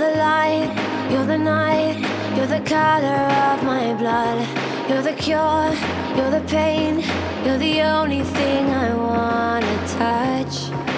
the light, you're the night, you're the color of my blood. You're the cure, you're the pain, you're the only thing I wanna touch.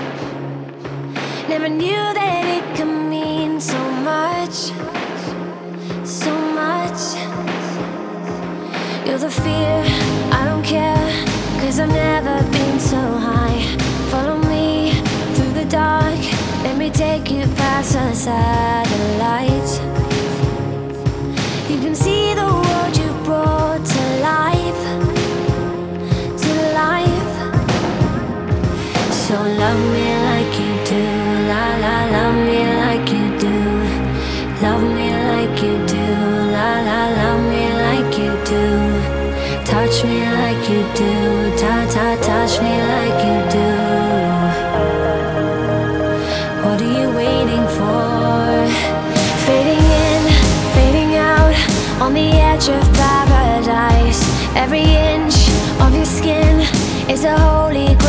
Never knew that it could mean so much, so much. You're the fear, I don't care, 'cause I've never been so high. Follow me through the dark, let me take you past the satellites. You can see the world you brought to life, to life. So love me like you do, la la, love me like you do. Love me like you do, la la, love me like you do. Touch me like you do, ta ta, touch me like you do. What are you waiting for? Fading in, fading out, on the edge of paradise. Every inch of your skin is a holy